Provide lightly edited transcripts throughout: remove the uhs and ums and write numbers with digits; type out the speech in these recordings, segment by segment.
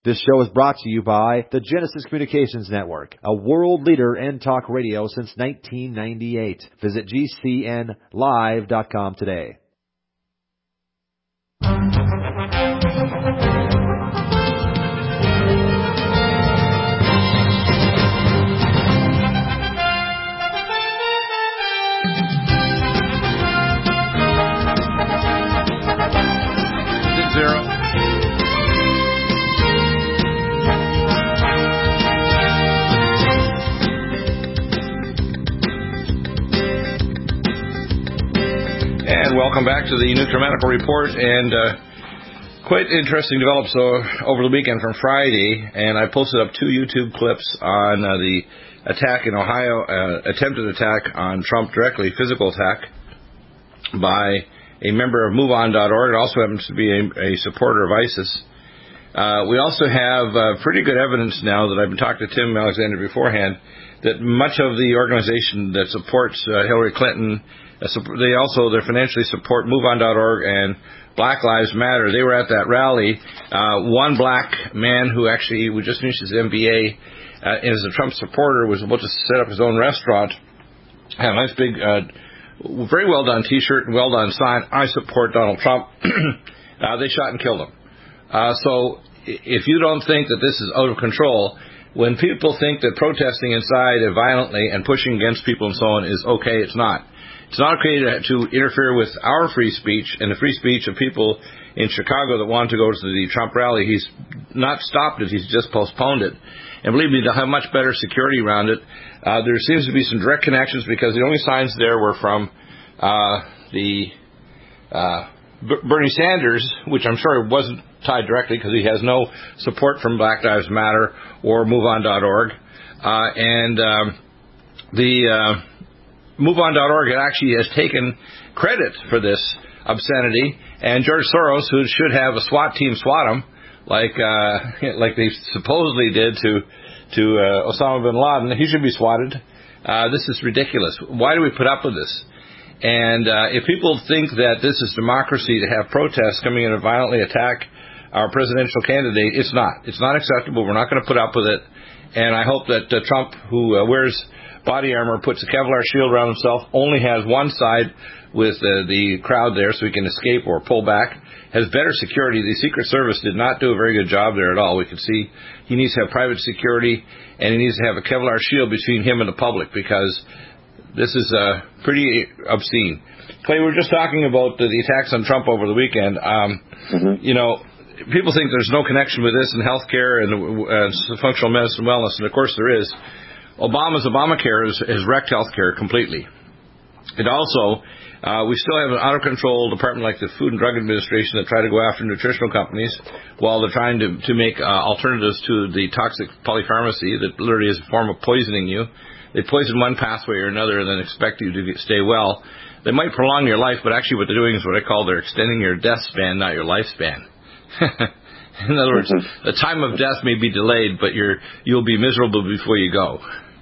This show is brought to you by the Genesis Communications Network, a world leader in talk radio since 1998. Visit GCNlive.com today. Zero. And welcome back to the NutriMedical Report, and quite interesting developments over the weekend from Friday, and I posted up 2 YouTube clips on the attack in Ohio, attempted attack on Trump directly, physical attack by a member of MoveOn.org. It also happens to be a supporter of ISIS. We also have pretty good evidence now that I've been talking to Tim Alexander beforehand that much of the organization that supports Hillary Clinton, they financially support MoveOn.org and Black Lives Matter. They were at that rally. One black man who actually just finished his MBA is a Trump supporter, was about to set up his own restaurant, had a nice big very well done T-shirt and well done sign. I support Donald Trump. They shot and killed him. So if you don't think that this is out of control, when people think that protesting inside violently and pushing against people and so on is okay, it's not. It's not okay to interfere with our free speech and the free speech of people in Chicago that want to go to the Trump rally. He's not stopped it. He's just postponed it. And believe me, they'll have much better security around it. There seems to be some direct connections because the only signs there were from Bernie Sanders, which I'm sure wasn't tied directly because he has no support from Black Lives Matter or MoveOn.org. The MoveOn.org actually has taken credit for this obscenity, and George Soros, who should have a SWAT team swat him, like they supposedly did to Osama bin Laden, he should be swatted. This is ridiculous. Why do we put up with this? And if people think that this is democracy to have protests coming in and violently attack our presidential candidate, it's not. It's not acceptable. We're not going to put up with it. And I hope that Trump, who wears body armor, puts a Kevlar shield around himself, only has one side with the crowd there so he can escape or pull back, has better security. The Secret Service did not do a very good job there at all. We could see he needs to have private security, and he needs to have a Kevlar shield between him and the public, because this is pretty obscene. Clay, we were just talking about the attacks on Trump over the weekend. You know, people think there's no connection with this in healthcare and functional medicine and wellness, and of course there is. Obama's Obamacare has wrecked healthcare completely. It also, we still have an out-of-control department like the Food and Drug Administration that try to go after nutritional companies while they're trying to make alternatives to the toxic polypharmacy that literally is a form of poisoning you. They poison one pathway or another and then expect you to stay well. They might prolong your life, but actually what they're doing is what I call they're extending your death span, not your lifespan. In other words, the time of death may be delayed, but you'll be miserable before you go.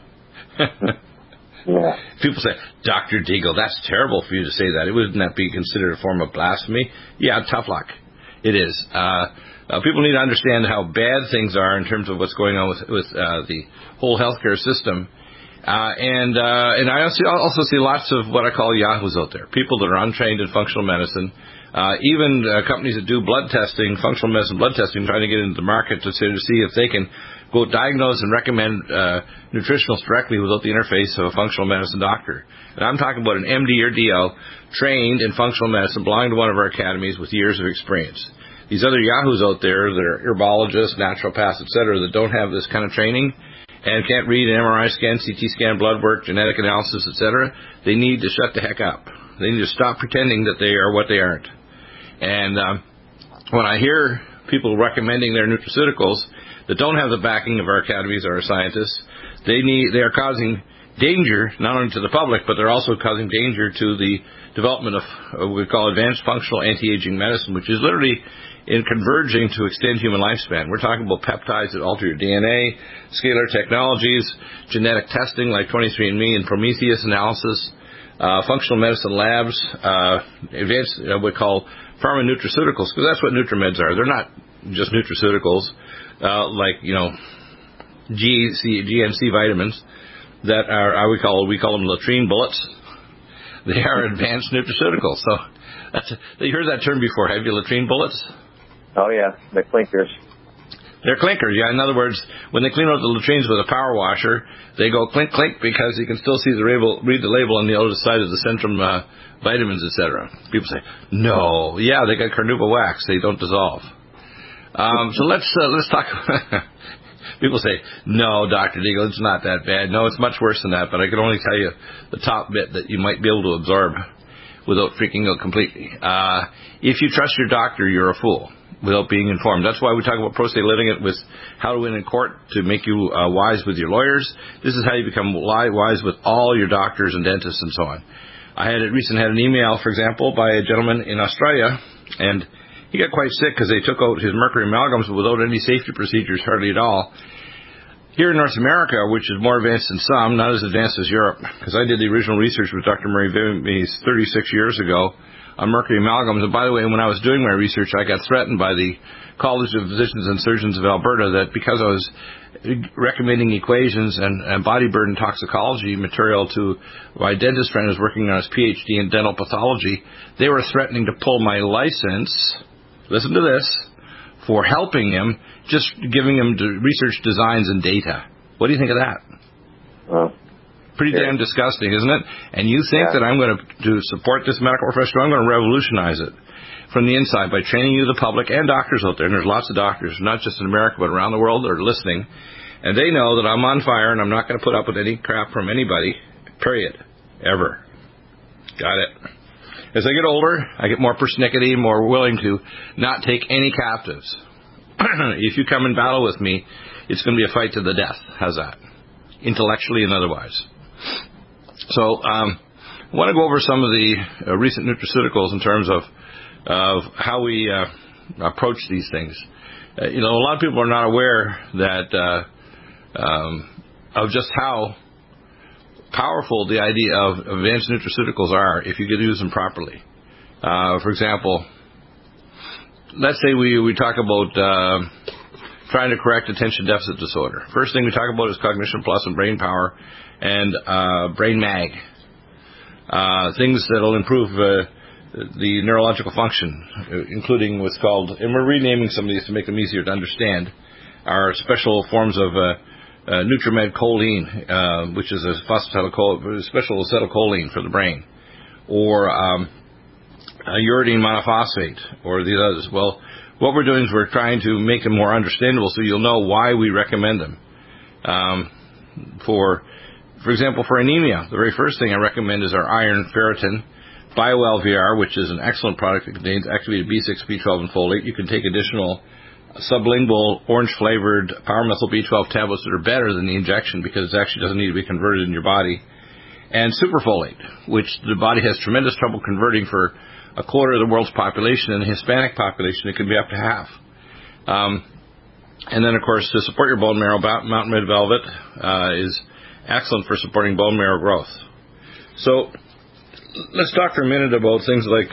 Yeah. People say, Dr. Deagle, that's terrible for you to say that. Wouldn't that be considered a form of blasphemy? Yeah, tough luck. It is. People need to understand how bad things are in terms of what's going on with the whole healthcare system. And I also see lots of what I call yahoos out there, people that are untrained in functional medicine, even companies that do blood testing, functional medicine blood testing, trying to get into the market to see if they can go diagnose and recommend nutritionals directly without the interface of a functional medicine doctor. And I'm talking about an MD or DO trained in functional medicine, belonging to one of our academies with years of experience. These other yahoos out there that are herbologists, naturopaths, etc., that don't have this kind of training and can't read an MRI scan, CT scan, blood work, genetic analysis, etc., they need to shut the heck up. They need to stop pretending that they are what they aren't. And when I hear people recommending their nutraceuticals that don't have the backing of our academies or our scientists, they are causing danger not only to the public, but they're also causing danger to the development of what we call advanced functional anti-aging medicine, which is literally in converging to extend human lifespan. We're talking about peptides that alter your DNA, scalar technologies, genetic testing like 23andMe and Prometheus analysis, functional medicine labs, advanced what we call pharma nutraceuticals, because that's what NutriMeds are. They're not just nutraceuticals. like, GNC vitamins that are, we call them latrine bullets. They are advanced nutraceuticals. So you heard that term before, have you, latrine bullets? Oh, yeah, the clinkers. They're clinkers, yeah. In other words, when they clean out the latrines with a power washer, they go clink, clink, because you can still see read the label on the other side of the Centrum vitamins, etc. People say, no, yeah, they got carnauba wax. They don't dissolve. So let's talk. People say, no, Dr. Deagle, it's not that bad. No, it's much worse than that, but I can only tell you the top bit that you might be able to absorb without freaking out completely. If you trust your doctor, you're a fool without being informed. That's why we talk about pro se litigant with how to win in court to make you wise with your lawyers. This is how you become wise with all your doctors and dentists and so on. I recently had an email, for example, by a gentleman in Australia, and he got quite sick because they took out his mercury amalgams without any safety procedures, hardly at all. Here in North America, which is more advanced than some, not as advanced as Europe, because I did the original research with Dr. Murray Vimes 36 years ago on mercury amalgams. And by the way, when I was doing my research, I got threatened by the College of Physicians and Surgeons of Alberta that because I was recommending equations and body burden toxicology material to my dentist friend who was working on his PhD in dental pathology, they were threatening to pull my license, listen to this, for helping him, just giving him research designs and data. What do you think of that? Well, pretty damn disgusting, isn't it? And you think that I'm going to support this medical profession? I'm going to revolutionize it from the inside by training you, the public, and doctors out there. And there's lots of doctors, not just in America, but around the world that are listening. And they know that I'm on fire and I'm not going to put up with any crap from anybody, period, ever. Got it. As I get older, I get more persnickety, more willing to not take any captives. If you come in battle with me, it's going to be a fight to the death. How's that? Intellectually and otherwise. So I want to go over some of the recent nutraceuticals in terms of how we approach these things. A lot of people are not aware that of just how powerful the idea of advanced nutraceuticals are if you use them properly. For example, let's say we talk about trying to correct attention deficit disorder. First thing we talk about is Cognition Plus and Brain Power and Brain Mag. Things that will improve the neurological function, including what's called, and we're renaming some of these to make them easier to understand, are special forms of Nutrimed choline, which is a special acetylcholine for the brain, or uridine monophosphate, or these others. Well, what we're doing is we're trying to make them more understandable so you'll know why we recommend them. For example, for anemia, the very first thing I recommend is our iron ferritin BioLVR, which is an excellent product that contains activated B6, B12, and folate. You can take additional sublingual orange-flavored power-methyl B12 tablets that are better than the injection because it actually doesn't need to be converted in your body. And superfolate, which the body has tremendous trouble converting for a quarter of the world's population. In the Hispanic population, it can be up to half. And then, of course, to support your bone marrow, Mountain Red Velvet is excellent for supporting bone marrow growth. So let's talk for a minute about things like,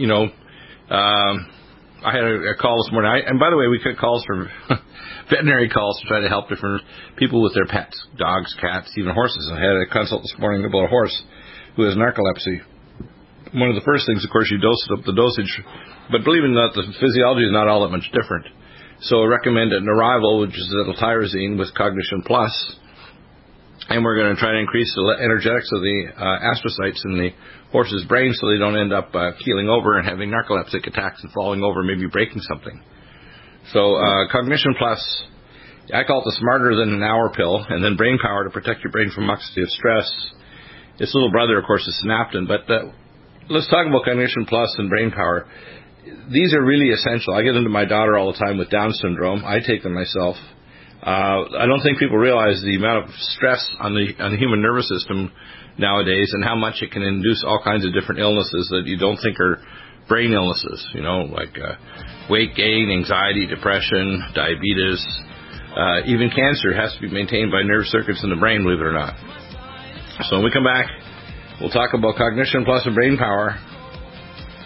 I had a call this morning. And by the way, we get calls from veterinary calls to try to help different people with their pets, dogs, cats, even horses. I had a consult this morning about a horse who has narcolepsy. One of the first things, of course, you dose up the dosage. But believe it or not, the physiology is not all that much different. So I recommend an Arrival, which is tyrosine with Cognition Plus. And we're going to try to increase the energetics of the astrocytes in the horse's brain so they don't end up keeling over and having narcoleptic attacks and falling over, maybe breaking something. So Cognition Plus, I call it the smarter than an hour pill, and then Brain Power to protect your brain from oxidative stress. Its little brother, of course, is Synaptin. But let's talk about Cognition Plus and Brain Power. These are really essential. I get them to my daughter all the time with Down syndrome. I take them myself. I don't think people realize the amount of stress on the human nervous system nowadays and how much it can induce all kinds of different illnesses that you don't think are brain illnesses, like weight gain, anxiety, depression, diabetes, even cancer has to be maintained by nerve circuits in the brain, believe it or not. So when we come back, we'll talk about Cognition Plus and Brain Power,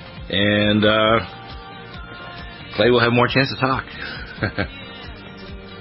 and Clay will have more chance to talk.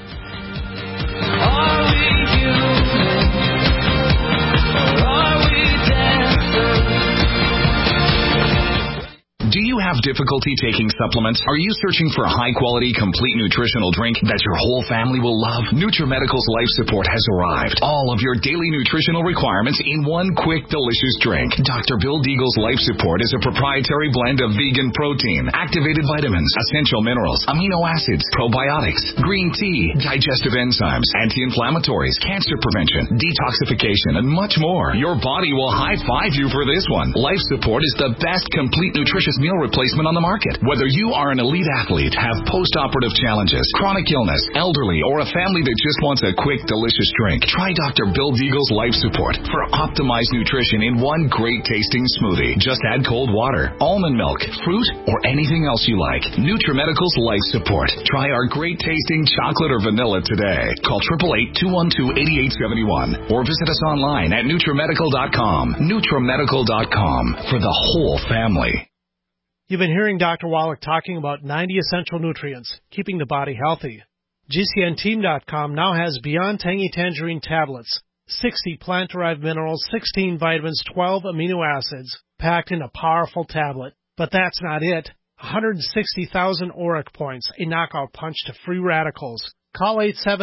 difficulty taking supplements? Are you searching for a high-quality, complete nutritional drink that your whole family will love? NutriMedical's Life Support has arrived. All of your daily nutritional requirements in one quick, delicious drink. Dr. Bill Deagle's Life Support is a proprietary blend of vegan protein, activated vitamins, essential minerals, amino acids, probiotics, green tea, digestive enzymes, anti-inflammatories, cancer prevention, detoxification, and much more. Your body will high-five you for this one. Life Support is the best complete nutritious meal replacement on the market. Whether you are an elite athlete, have post-operative challenges, chronic illness, elderly, or a family that just wants a quick, delicious drink, try Dr. Bill Deagle's Life Support for optimized nutrition in one great-tasting smoothie. Just add cold water, almond milk, fruit, or anything else you like. NutriMedical's Life Support. Try our great-tasting chocolate or vanilla today. Call 888-212-8871 or visit us online at NutriMedical.com. NutriMedical.com for the whole family. You've been hearing Dr. Wallach talking about 90 essential nutrients, keeping the body healthy. GCNteam.com now has Beyond Tangy Tangerine tablets, 60 plant-derived minerals, 16 vitamins, 12 amino acids, packed in a powerful tablet. But that's not it. 160,000 ORAC points, a knockout punch to free radicals. Call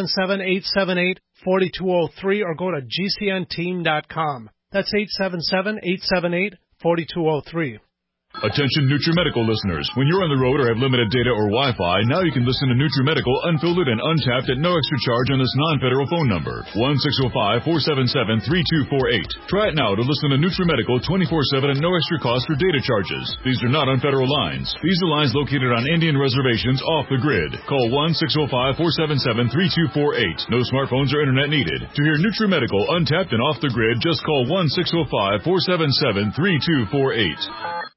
877-878-4203 or go to GCNteam.com. That's 877-878-4203. Attention NutriMedical listeners. When you're on the road or have limited data or Wi-Fi, now you can listen to NutriMedical unfiltered and untapped at no extra charge on this non-federal phone number, 1-605-477-3248. Try it now to listen to NutriMedical 24/7 at no extra cost for data charges. These are not on federal lines. These are lines located on Indian reservations off the grid. Call 1-605-477-3248. No smartphones or internet needed. To hear NutriMedical untapped and off the grid, just call 1-605-477-3248.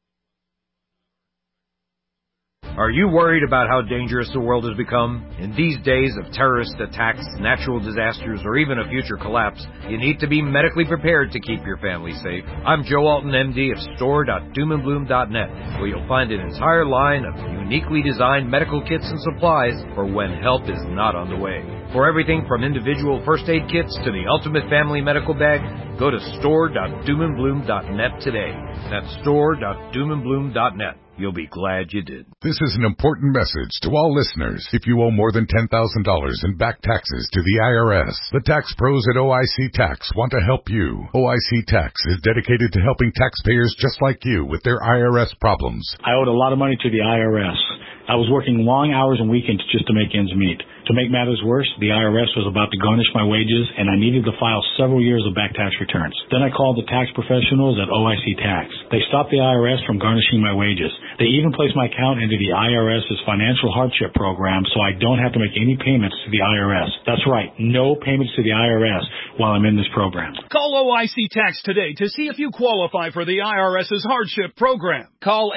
Are you worried about how dangerous the world has become? In these days of terrorist attacks, natural disasters, or even a future collapse, you need to be medically prepared to keep your family safe. I'm Joe Alton, MD of store.doomandbloom.net, where you'll find an entire line of uniquely designed medical kits and supplies for when help is not on the way. For everything from individual first aid kits to the ultimate family medical bag, go to store.doomandbloom.net today. That's store.doomandbloom.net. You'll be glad you did. This is an important message to all listeners. If you owe more than $10,000 in back taxes to the IRS, the tax pros at OIC Tax want to help you. OIC Tax is dedicated to helping taxpayers just like you with their IRS problems. I owed a lot of money to the IRS. I was working long hours and weekends just to make ends meet. To make matters worse, the IRS was about to garnish my wages, and I needed to file several years of back tax returns. Then I called the tax professionals at OIC Tax. They stopped the IRS from garnishing my wages. They even placed my account into the IRS's financial hardship program, so I don't have to make any payments to the IRS. That's right, no payments to the IRS while I'm in this program. Call OIC Tax today to see if you qualify for the IRS's hardship program. Call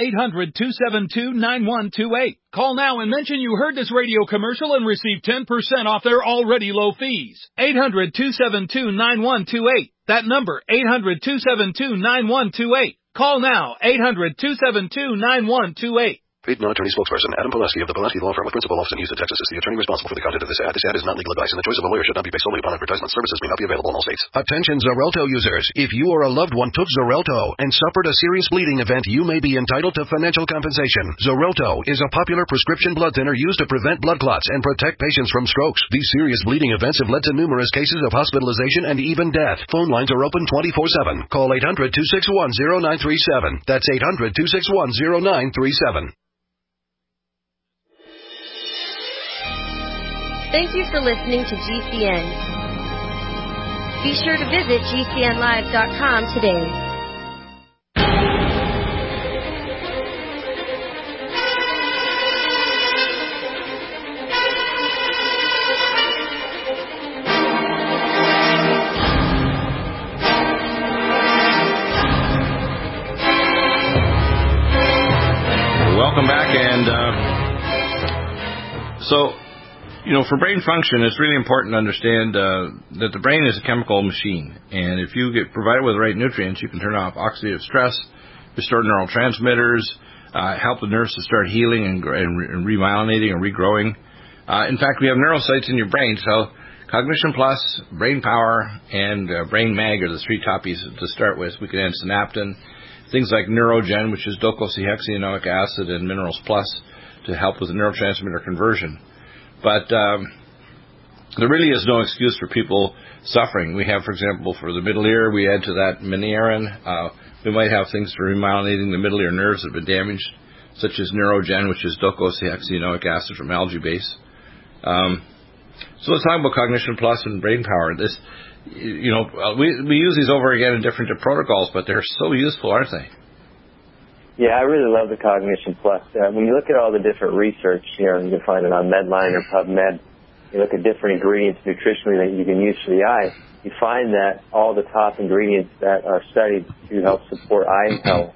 800-272-9128. Call now and mention you heard this radio commercial and receive 10% off their already low fees. 800-272-9128. That number, 800-272-9128. Call now, 800-272-9128. Paid non-attorney spokesperson Adam Poleski of the Poleski Law Firm with principal office in Houston, Texas is the attorney responsible for the content of this ad. This ad is not legal advice, and the choice of a lawyer should not be based solely upon advertisement. Services may not be available in all states. Attention Xarelto users. If you or a loved one took Xarelto and suffered a serious bleeding event, you may be entitled to financial compensation. Xarelto is a popular prescription blood thinner used to prevent blood clots and protect patients from strokes. These serious bleeding events have led to numerous cases of hospitalization and even death. Phone lines are open 24/7. Call 800-261-0937. That's 800-261-0937. Thank you for listening to GCN. Be sure to visit GCNlive.com today. Welcome back, and for brain function, it's really important to understand that the brain is a chemical machine, and if you get provided with the right nutrients, you can turn off oxidative stress, restore neurotransmitters, help the nerves to start healing and remyelinating and regrowing. In fact, we have neurocytes in your brain, so Cognition Plus, Brain Power, and Brain Mag are the three toppies to start with. We can add synaptin things like Neurogen, which is docosahexaenoic acid and Minerals Plus to help with the neurotransmitter conversion. But there really is no excuse for people suffering. We have, for example, for the middle ear, we add to that Minearin. We might have things for remyelinating the middle ear nerves that have been damaged, such as Neurogen, which is docosahexaenoic acid from algae base. So let's talk about Cognition Plus and brain power. This, we use these over again in different protocols, but they're so useful, aren't they? Yeah, I really love the Cognition Plus. When you look at all the different research, you can find it on Medline or PubMed. You look at different ingredients nutritionally that you can use for the eye. You find that all the top ingredients that are studied to help support brain health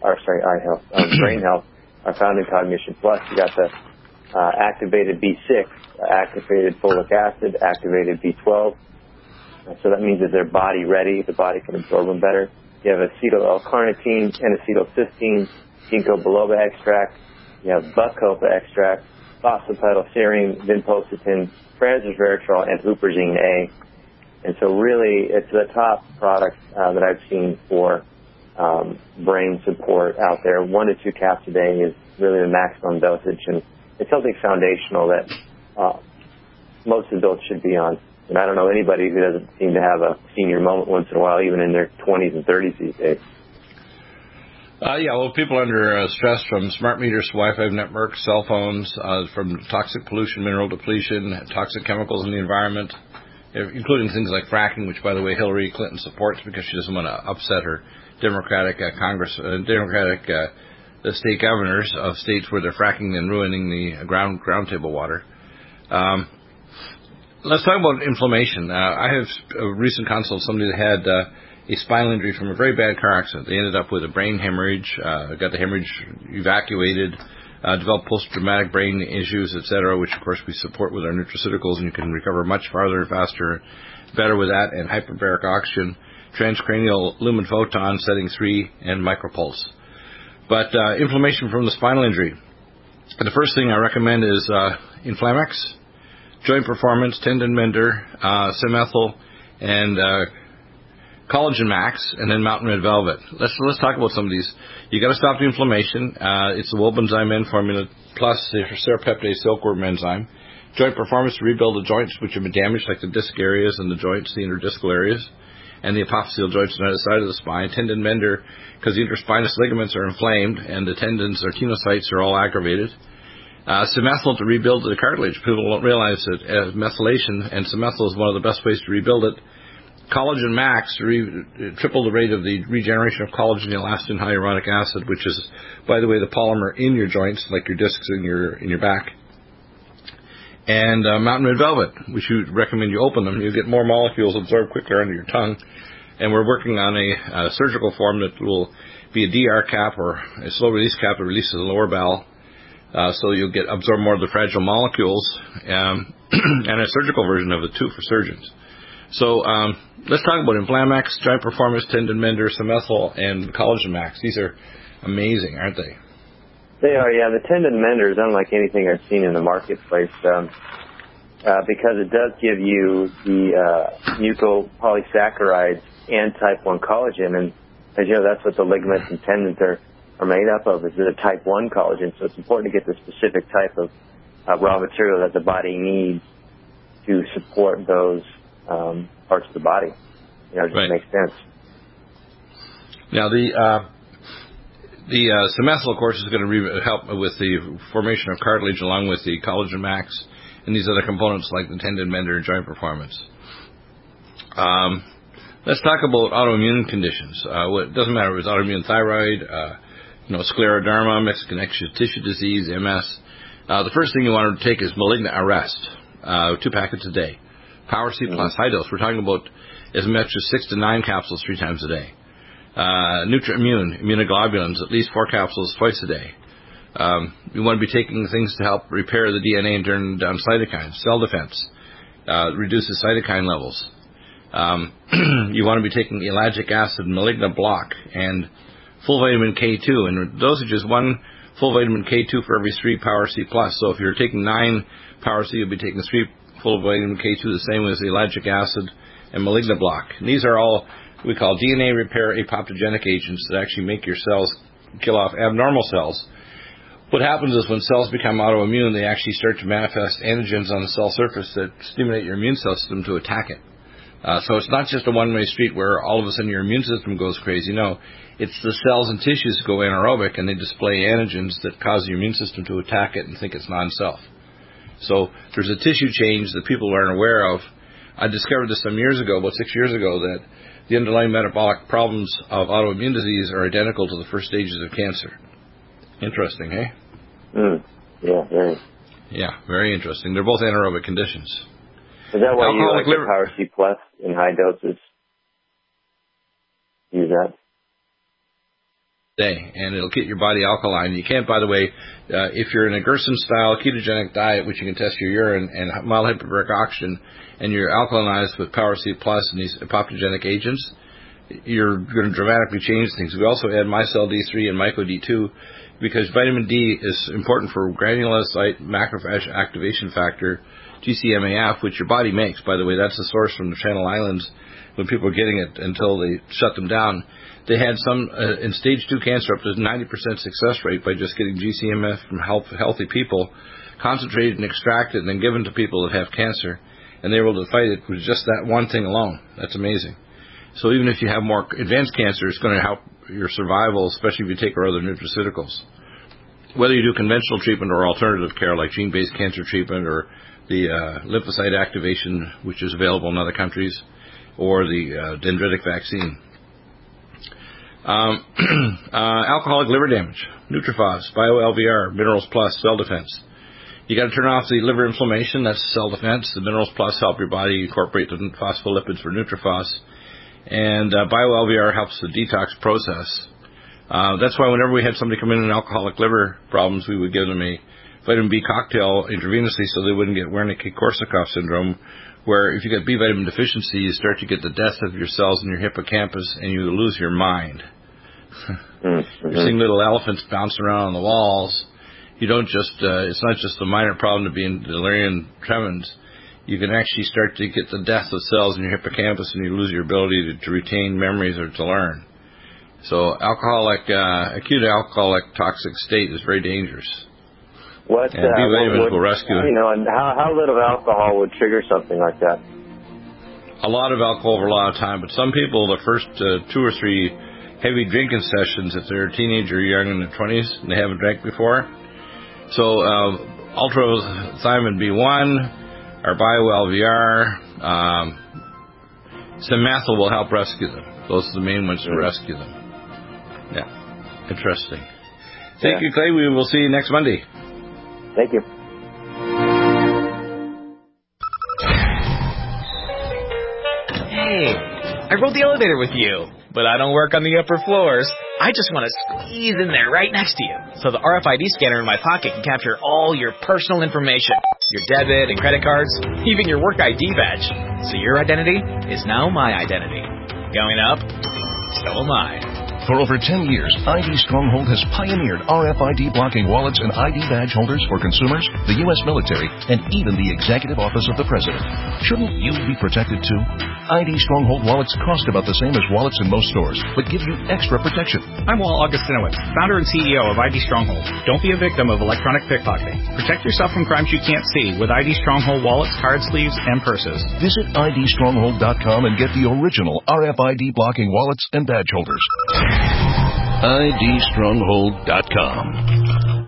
are found in Cognition Plus. You got the activated B6, activated folic acid, activated B12. So that means that they're body ready. The body can absorb them better. You have acetyl L-carnitine, N-acetylcysteine, ginkgo biloba extract. You have bacopa extract, phosphatidylserine, vinpocetine, resveratrol, and huperzine A. And so really, it's the top product that I've seen for brain support out there. 1 to 2 caps a day is really the maximum dosage, and it's something foundational that most adults should be on. And I don't know anybody who doesn't seem to have a senior moment once in a while, even in their 20s and 30s these days. People under stress from smart meters, Wi-Fi networks, cell phones, from toxic pollution, mineral depletion, toxic chemicals in the environment, including things like fracking, which, by the way, Hillary Clinton supports because she doesn't want to upset her Democratic the state governors of states where they're fracking and ruining the ground table water. Let's talk about inflammation. I have a recent consult with somebody that had a spinal injury from a very bad car accident. They ended up with a brain hemorrhage, got the hemorrhage evacuated, developed post-traumatic brain issues, etc., which, of course, we support with our nutraceuticals, and you can recover much farther, faster, better with that, and hyperbaric oxygen, transcranial lumen photon, setting 3, and micropulse. But inflammation from the spinal injury. The first thing I recommend is Inflamex, Joint Performance, Tendon Mender, Semethyl, and Collagen Max, and then Mountain Red Velvet. Let's talk about some of these. You got to stop the inflammation. It's the Wobenzym N formula plus the serpeptase silkworm enzyme. Joint Performance to rebuild the joints which have been damaged, like the disc areas and the joints, the interdiscal areas, and the apophyseal joints on the other side of the spine. Tendon Mender, because the interspinous ligaments are inflamed and the tendons or tenocytes are all aggravated. Semethyl to rebuild the cartilage. People don't realize that methylation and semethyl is one of the best ways to rebuild it. Collagen Max, triple the rate of the regeneration of collagen, elastin, hyaluronic acid, which is, by the way, the polymer in your joints, like your discs in your back. And Mountain Red Velvet, which we recommend you open them. You get more molecules absorbed quicker under your tongue. And we're working on a surgical form that will be a DR cap or a slow release cap that releases the lower bowel. So you'll absorb more of the fragile molecules, and a surgical version of it too for surgeons. So let's talk about Inflamex, Joint Performance, Tendon Mender, Semethyl, and Collagen Max. These are amazing, aren't they? They are, yeah. The Tendon Mender is unlike anything I've seen in the marketplace because it does give you the mucopolysaccharides and type 1 collagen. And as you know, that's what the ligaments and tendons are made up of, is a type 1 collagen. So it's important to get the specific type of raw material that the body needs to support those parts of the body. It just makes sense. Now, the Semethyl, of course, is going to help with the formation of cartilage along with the Collagen Max and these other components like the Tendon Mender and Joint Performance. Let's talk about autoimmune conditions. It doesn't matter if it's autoimmune thyroid, scleroderma, Mexican tissue disease, MS. The first thing you want to take is Malignant Arrest, 2 packets a day. Power C Plus, high dose. We're talking about as much as 6 to 9 capsules 3 times a day. NutriImmune, immunoglobulins, at least 4 capsules twice a day. You want to be taking things to help repair the DNA and turn down cytokines, cell defense, reduces cytokine levels. You want to be taking Elagic acid, Maligna Block, and full vitamin K2. And dosage is 1 full vitamin K2 for every 3 Power C Plus. So if you're taking 9 Power C, you'll be taking 3 full vitamin K2, the same as Elagic acid and Maligna Block. And these are all we call DNA repair apoptogenic agents that actually make your cells kill off abnormal cells. What happens is when cells become autoimmune, they actually start to manifest antigens on the cell surface that stimulate your immune system to attack it. So it's not just a one-way street where all of a sudden your immune system goes crazy. No, it's the cells and tissues that go anaerobic, and they display antigens that cause your immune system to attack it and think it's non-self. So there's a tissue change that people aren't aware of. I discovered this some years ago, about 6 years ago, that the underlying metabolic problems of autoimmune disease are identical to the first stages of cancer. Interesting, eh? Yeah, very. Yeah, very interesting. They're both anaerobic conditions. Is that why you like the Power C Plus in high doses? Use that? And it'll get your body alkaline. You can't, by the way, if you're in a Gerson-style ketogenic diet, which you can test your urine and mild hyperbaric oxygen, and you're alkalinized with Power C Plus and these apoptogenic agents, you're going to dramatically change things. We also add micelle D3 and myco D2 because vitamin D is important for granulocyte macrophage activation factor, GCMAF, which your body makes. By the way, that's the source from the Channel Islands when people were getting it until they shut them down. They had some, in stage 2 cancer, up to 90% success rate by just getting GCMAF from healthy people, concentrated and extracted and then given to people that have cancer, and they were able to fight it with just that one thing alone. That's amazing. So even if you have more advanced cancer, it's going to help your survival, especially if you take our other nutraceuticals. Whether you do conventional treatment or alternative care like gene-based cancer treatment or the lymphocyte activation, which is available in other countries, or the dendritic vaccine. Alcoholic liver damage, Nutrifos, BioLVR, Minerals Plus, Cell Defense. You got to turn off the liver inflammation. That's Cell Defense. The Minerals Plus help your body incorporate the phospholipids for Nutrifos. And BioLVR helps the detox process. That's why whenever we had somebody come in with alcoholic liver problems, we would give them a vitamin B cocktail intravenously so they wouldn't get Wernicke-Korsakoff syndrome, where if you get B vitamin deficiency, you start to get the death of your cells in your hippocampus and you lose your mind. You're seeing little elephants bouncing around on the walls. You don't just, it's not just a minor problem to be in delirium tremens. You can actually start to get the death of cells in your hippocampus and you lose your ability to retain memories or to learn. So acute alcoholic toxic state is very dangerous. And B vitamins will rescue it. You know, and how little alcohol would trigger something like that? A lot of alcohol over a lot of time, but some people, the first 2 or 3 heavy drinking sessions, if they're a teenager or young in their 20s and they haven't drank before. So ultrathiamine B1, or BioLVR, Synmethyl will help rescue them. Those are the main ones to rescue them. Yeah, interesting. Thank you, Clay. We will see you next Monday. Thank you. Hey, I rode the elevator with you, but I don't work on the upper floors. I just want to squeeze in there right next to you, so the RFID scanner in my pocket can capture all your personal information, your debit and credit cards, even your work ID badge. So your identity is now my identity. Going up, so am I. For over 10 years, ID Stronghold has pioneered RFID blocking wallets and ID badge holders for consumers, the U.S. military, and even the Executive Office of the President. Shouldn't you be protected too? ID Stronghold wallets cost about the same as wallets in most stores, but give you extra protection. I'm Walt Augustinowicz, founder and CEO of ID Stronghold. Don't be a victim of electronic pickpocketing. Protect yourself from crimes you can't see with ID Stronghold wallets, card sleeves, and purses. Visit IDStronghold.com and get the original RFID blocking wallets and badge holders. IDStronghold.com.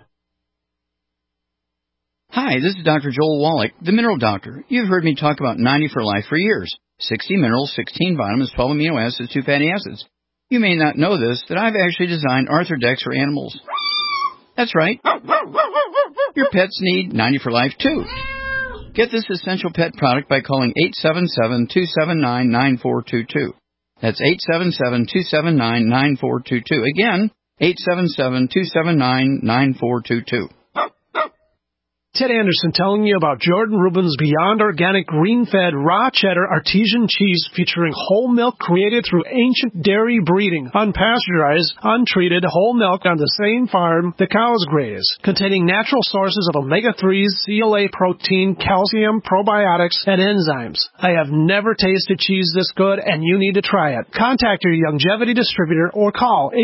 Hi, this is Dr. Joel Wallach, the Mineral Doctor. You've heard me talk about 90 for Life for years. 60 minerals, 16 vitamins, 12 amino acids, 2 fatty acids. You may not know this, that I've actually designed Arthrodex for animals. That's right. Your pets need 90 for Life too. Get this essential pet product by calling 877-279-9422. That's 877-279-9422. Again, 877-279-9422. Ted Anderson telling you about Jordan Rubin's Beyond Organic Green-Fed Raw Cheddar Artesian Cheese featuring whole milk created through ancient dairy breeding, unpasteurized, untreated whole milk on the same farm the cows graze, containing natural sources of omega-3s, CLA protein, calcium, probiotics, and enzymes. I have never tasted cheese this good, and you need to try it. Contact your Youngevity distributor or call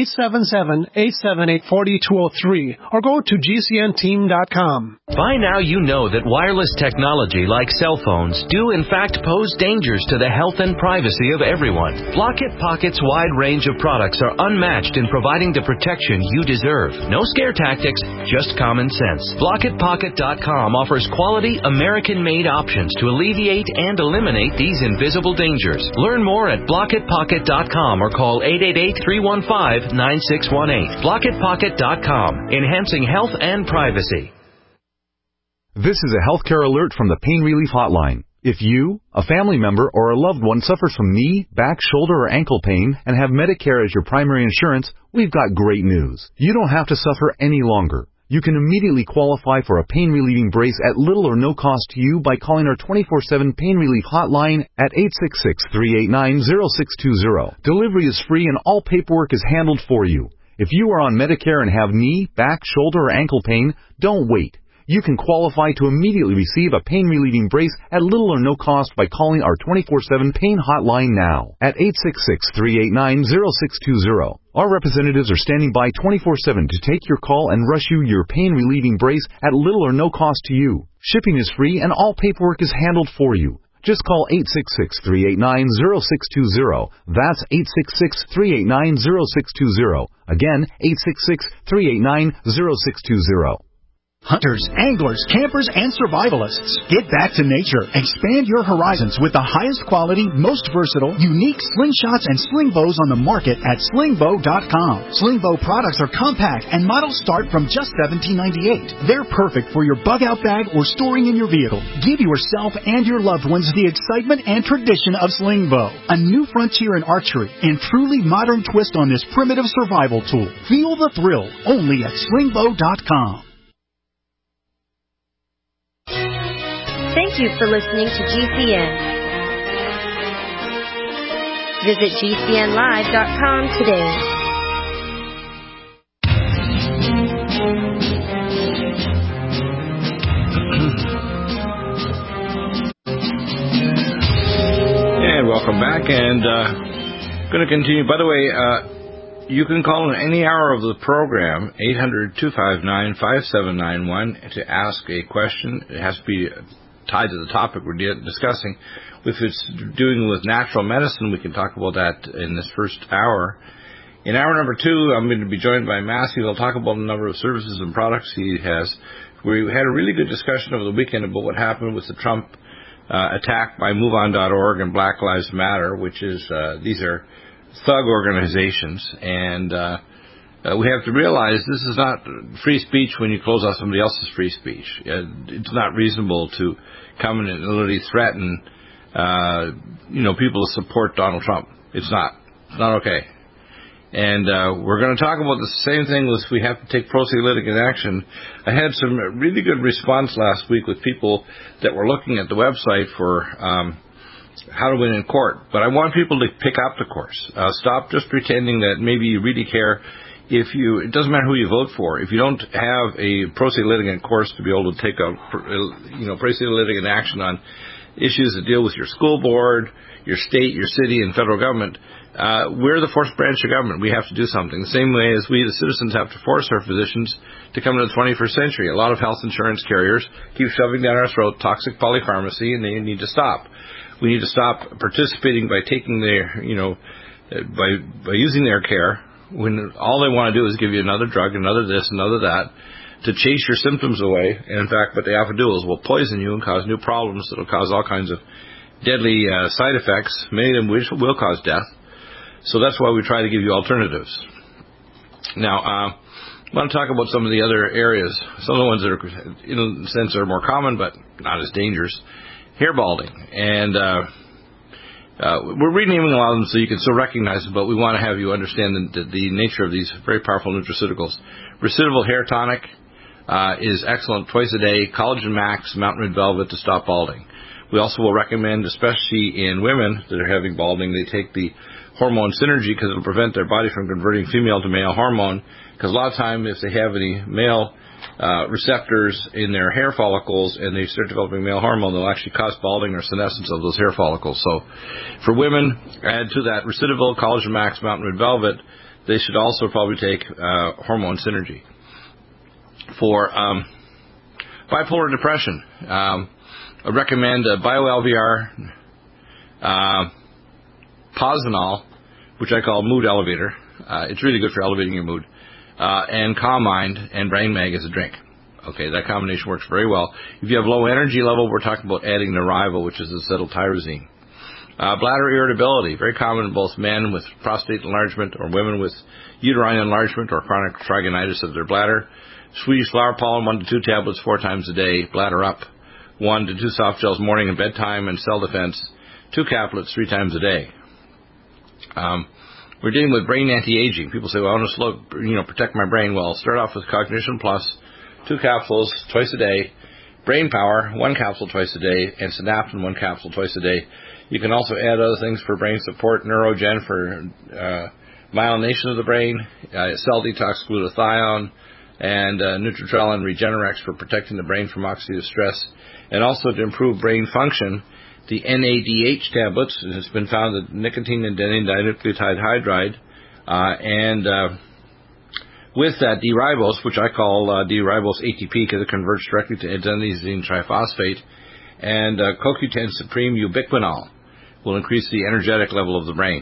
877-878-4203 or go to gcnteam.com. By now you know that wireless technology like cell phones do in fact pose dangers to the health and privacy of everyone. Blockit Pocket's wide range of products are unmatched in providing the protection you deserve. No scare tactics, just common sense. BlockitPocket.com offers quality American-made options to alleviate and eliminate these invisible dangers. Learn more at BlockitPocket.com or call 888-315-9618. BlockitPocket.com, enhancing health and privacy. This is a healthcare alert from the Pain Relief Hotline. If you, a family member, or a loved one suffers from knee, back, shoulder, or ankle pain and have Medicare as your primary insurance, we've got great news. You don't have to suffer any longer. You can immediately qualify for a pain-relieving brace at little or no cost to you by calling our 24/7 Pain Relief Hotline at 866-389-0620. Delivery is free and all paperwork is handled for you. If you are on Medicare and have knee, back, shoulder, or ankle pain, don't wait. You can qualify to immediately receive a pain-relieving brace at little or no cost by calling our 24/7 Pain Hotline now at 866-389-0620. Our representatives are standing by 24/7 to take your call and rush you your pain-relieving brace at little or no cost to you. Shipping is free and all paperwork is handled for you. Just call 866-389-0620. That's 866-389-0620. Again, 866-389-0620. Hunters, anglers, campers, and survivalists. Get back to nature. Expand your horizons with the highest quality, most versatile, unique slingshots and sling bows on the market at slingbow.com. Sling bow products are compact and models start from just $17.98. They're perfect for your bug out bag or storing in your vehicle. Give yourself and your loved ones the excitement and tradition of sling bow. A new frontier in archery and truly modern twist on this primitive survival tool. Feel the thrill only at slingbow.com. Thank you for listening to GCN. Visit GCNlive.com today. And welcome back, and going to continue. By the way, you can call in any hour of the program, 800-259-5791, to ask a question. It has to be tied to the topic we're discussing. If it's doing with natural medicine, we can talk about that in this first hour. In hour number 2, I'm going to be joined by Matthew. He'll talk about a number of services and products he has. We had a really good discussion over the weekend about what happened with the Trump attack by MoveOn.org and Black Lives Matter, which is these are thug organizations, and we have to realize this is not free speech when you close off somebody else's free speech. It's not reasonable to come in and literally threaten, people to support Donald Trump. It's not okay. And we're going to talk about the same thing as we have to take pro se litigant action. I had some really good response last week with people that were looking at the website for how to win in court. But I want people to pick up the course. Stop just pretending that maybe you really care. It doesn't matter who you vote for. If you don't have a pro se litigant course to be able to take a pro se litigant action on issues that deal with your school board, your state, your city, and federal government, we're the fourth branch of government. We have to do something. The same way as we, the citizens, have to force our physicians to come into the 21st century. A lot of health insurance carriers keep shoving down our throat toxic polypharmacy, and they need to stop. We need to stop participating by taking their, by using their care when all they want to do is give you another drug, another this, another that, to chase your symptoms away. And in fact, what they often do is will poison you and cause new problems that will cause all kinds of deadly side effects, many of them which will cause death. So that's why we try to give you alternatives. Now, I want to talk about some of the other areas, some of the ones that are, in a sense, are more common but not as dangerous. Hair balding. And we're renaming a lot of them so you can still recognize them, but we want to have you understand the nature of these very powerful nutraceuticals. Recidival Hair Tonic, is excellent twice a day. Collagen Max, Mountain Red Velvet to stop balding. We also will recommend, especially in women that are having balding, they take the hormone Synergy because it will prevent their body from converting female to male hormone. Because a lot of time, if they have any male receptors in their hair follicles and they start developing male hormone, they'll actually cause balding or senescence of those hair follicles. So for women, add to that Recidivil, Collagen Max, Mountain Red Velvet. They should also probably take hormone Synergy. For bipolar depression, I recommend BioLVR, Posinol, which I call Mood Elevator. It's really good for elevating your mood. And Calm Mind and Brain Mag as a drink. Okay, that combination works very well. If you have low energy level, we're talking about adding Narival, which is acetyltyrosine. Bladder irritability, very common in both men with prostate enlargement or women with uterine enlargement or chronic trigonitis of their bladder. Swedish flower pollen, 1 to 2 tablets 4 times a day. Bladder Up, 1 to 2 soft gels morning and bedtime. And Cell Defense, 2 caplets 3 times a day. We're dealing with brain anti-aging. People say, well, I want to protect my brain. Well, start off with Cognition Plus, 2 capsules twice a day. Brain Power, 1 capsule twice a day. And Synaptin, 1 capsule twice a day. You can also add other things for brain support, Neurogen for myelination of the brain, Cell Detox Glutathione, and Nutritrel and Regenerex for protecting the brain from oxidative stress. And also to improve brain function, the NADH tablets. It's been found that nicotine and adenine dinucleotide hydride, and with that D-ribose, which I call D-ribose ATP because it converts directly to adenosine triphosphate, and CoQ10 Supreme Ubiquinol will increase the energetic level of the brain.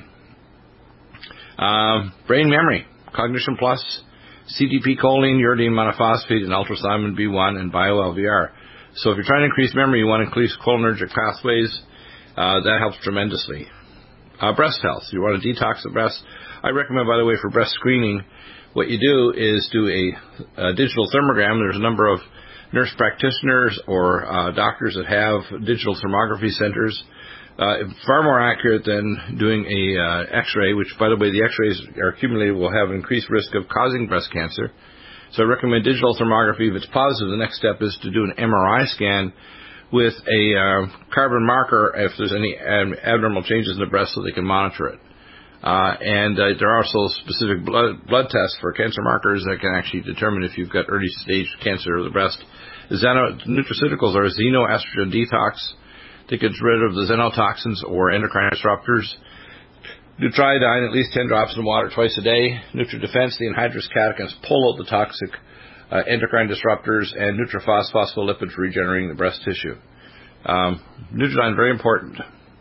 Brain memory, Cognition Plus, CDP choline, uridine monophosphate, and ultrathymine B1, and BioLVR. So if you're trying to increase memory, you want to increase cholinergic pathways. That helps tremendously. Breast health. You want to detox the breast. I recommend, by the way, for breast screening, what you do is do a digital thermogram. There's a number of nurse practitioners or doctors that have digital thermography centers. Far more accurate than doing a X-ray, which, by the way, the X-rays are accumulated will have an increased risk of causing breast cancer. So I recommend digital thermography. If it's positive, the next step is to do an MRI scan with a carbon marker if there's any abnormal changes in the breast so they can monitor it. And there are also specific blood tests for cancer markers that can actually determine if you've got early stage cancer of the breast. Nutraceuticals are xenoestrogen detox that gets rid of the xenotoxins or endocrine disruptors. Nutriodine, at least 10 drops in water twice a day. NutriDefense, the anhydrous catechins, pull out the toxic endocrine disruptors, and NutriPhos, phospholipid for regenerating the breast tissue. Nutriodine, very important.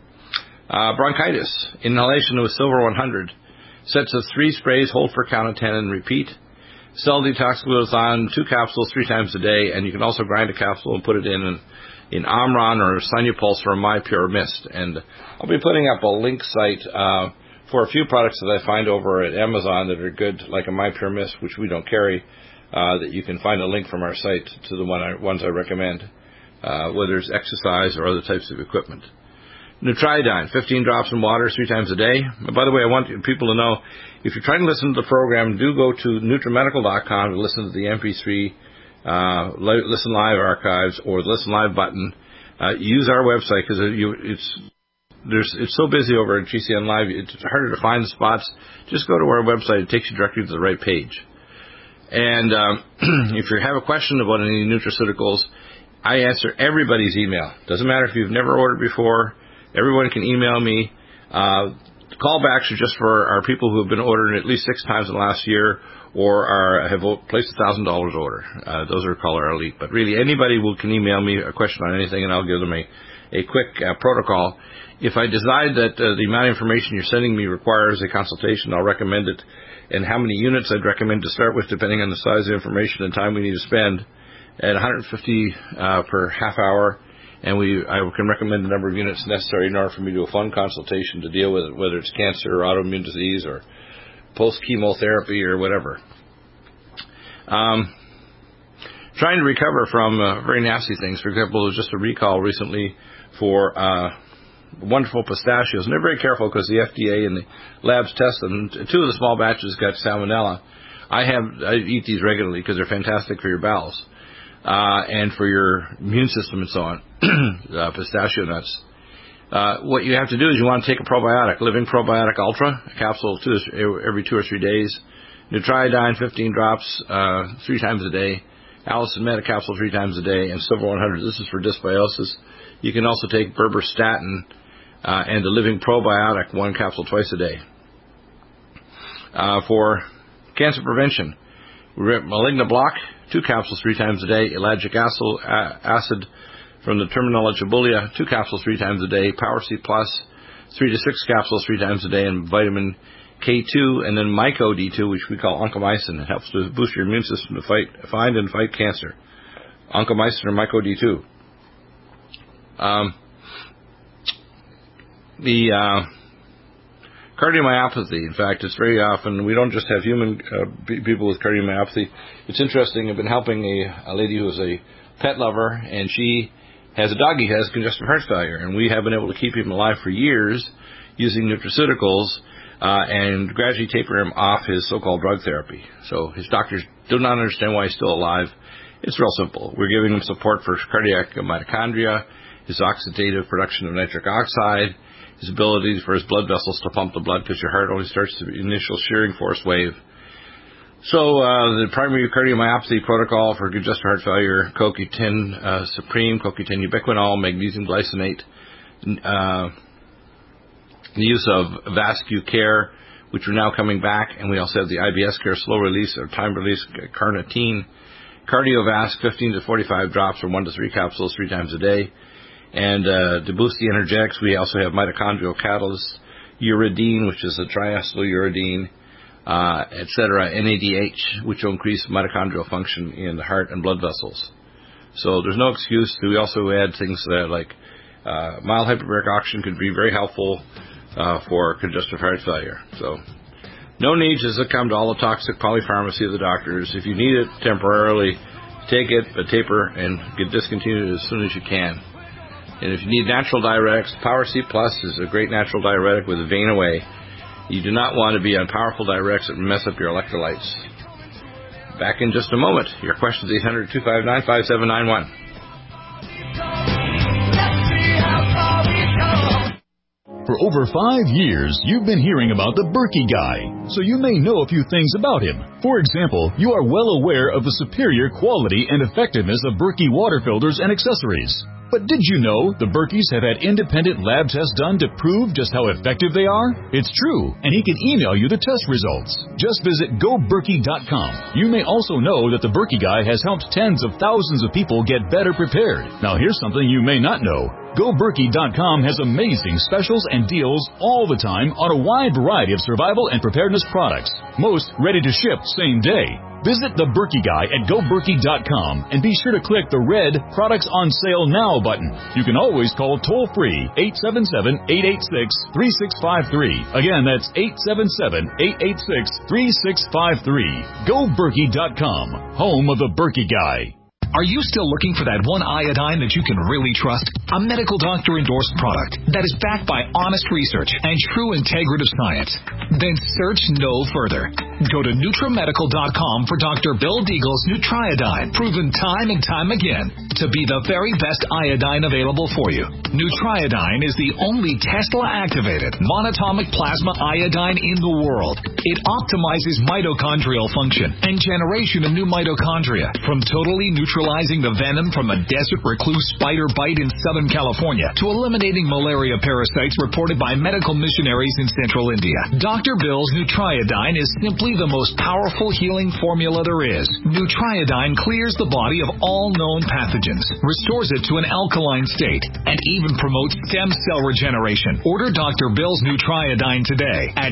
Bronchitis, inhalation with Silver 100. Sets of 3 sprays, hold for a count of 10 and repeat. Cell Detox Glutathione, 2 capsules 3 times a day, and you can also grind a capsule and put it in Omron or Sinupulse or MyPure Mist. And I'll be putting up a link site for a few products that I find over at Amazon that are good, like a MyPure Mist, which we don't carry, that you can find a link from our site to the ones I recommend, whether it's exercise or other types of equipment. Nutriodine, 15 drops in water 3 times a day. And by the way, I want people to know, if you're trying to listen to the program, do go to NutriMedical.com to listen to the MP3 Listen Live archives or the Listen Live button. Use our website because it's so busy over at GCN Live, it's harder to find the spots. Just go to our website. It takes you directly to the right page. And if you have a question about any nutraceuticals, I answer everybody's email. Doesn't matter if you've never ordered before. Everyone can email me. Callbacks are just for our people who have been ordering at least 6 times in the last year or have placed a $1,000 order. Those are called our elite. But really, anybody can email me a question on anything, and I'll give them a quick protocol. If I decide that the amount of information you're sending me requires a consultation, I'll recommend it. And how many units I'd recommend to start with, depending on the size of the information and time we need to spend, at $150 per half hour. And I can recommend the number of units necessary in order for me to do a phone consultation to deal with it, whether it's cancer or autoimmune disease or post-chemotherapy or whatever. Trying to recover from very nasty things. For example, there was just a recall recently for wonderful pistachios. And they're very careful because the FDA and the labs test them. 2 of the small batches got salmonella. I eat these regularly because they're fantastic for your bowels. and for your immune system and so on. Pistachio nuts. What you have to do is you want to take a probiotic, Living Probiotic Ultra, a capsule every 2 or 3 days. Nutriodine, 15 drops, 3 times a day. Allicin Med, a capsule 3 times a day, and Silver 100. This is for dysbiosis. You can also take Berberstatin and the Living Probiotic, 1 capsule twice a day. For cancer prevention, Maligna Block, 2 capsules 3 times a day. Ellagic acid from the Terminologia Bullia, 2 capsules 3 times a day. Power C Plus, 3 to 6 capsules 3 times a day, and vitamin K2, and then Myco D2, which we call oncomycin. It helps to boost your immune system to find and fight cancer. Oncomycin or Myco D2. The cardiomyopathy, in fact, it's very often, we don't just have human people with cardiomyopathy. It's interesting, I've been helping a lady who is a pet lover, and she has a doggy who has congestive heart failure, and we have been able to keep him alive for years using nutraceuticals and gradually taper him off his so-called drug therapy. So his doctors do not understand why he's still alive. It's real simple. We're giving him support for cardiac mitochondria, his oxidative production of nitric oxide, his ability for his blood vessels to pump the blood, because your heart only starts the initial shearing force wave. So the primary cardiomyopathy protocol for congestive heart failure, CoQ10 Supreme, CoQ10 ubiquinol, magnesium glycinate, the use of VascuCare, which are now coming back, and we also have the IBS Care slow release or time release carnitine, CardioVasc 15 to 45 drops or 1 to 3 capsules 3 times a day. And to boost the energetics, we also have mitochondrial catalysts, uridine, which is a triacyleuridine, etc., NADH, which will increase mitochondrial function in the heart and blood vessels. So there's no excuse. We also add things that like mild hyperbaric oxygen could be very helpful for congestive heart failure. So no need to succumb to all the toxic polypharmacy of the doctors. If you need it temporarily, take it, but taper and get discontinued as soon as you can. And if you need natural diuretics, Power C Plus is a great natural diuretic with a vein away. You do not want to be on powerful diuretics that mess up your electrolytes. Back in just a moment. Your questions, 800-259-5791. For over 5 years, you've been hearing about the Berkey Guy, so you may know a few things about him. For example, you are well aware of the superior quality and effectiveness of Berkey water filters and accessories. But did you know the Berkeys have had independent lab tests done to prove just how effective they are? It's true, and he can email you the test results. Just visit GoBerkey.com. You may also know that the Berkey Guy has helped tens of thousands of people get better prepared. Now here's something you may not know. GoBerkey.com has amazing specials and deals all the time on a wide variety of survival and preparedness products. Most ready to ship same day. Visit the Berkey Guy at GoBerkey.com and be sure to click the red Products on Sale Now button. You can always call toll-free 877-886-3653. Again, that's 877-886-3653. GoBerkey.com, home of the Berkey Guy. Are you still looking for that one iodine that you can really trust? A medical doctor-endorsed product that is backed by honest research and true integrative science? Then search no further. Go to NutriMedical.com for Dr. Bill Deagle's Nutriodine, proven time and time again to be the very best iodine available for you. Nutriodine is the only Tesla-activated monatomic plasma iodine in the world. It optimizes mitochondrial function and generation of new mitochondria, from totally neutralizing the venom from a desert recluse spider bite in Southern California to eliminating malaria parasites reported by medical missionaries in Central India. Dr. Bill's Nutriodine is simply the most powerful healing formula there is. Nutriodine clears the body of all known pathogens, restores it to an alkaline state, and even promotes stem cell regeneration. Order Dr. Bill's Nutriodine today at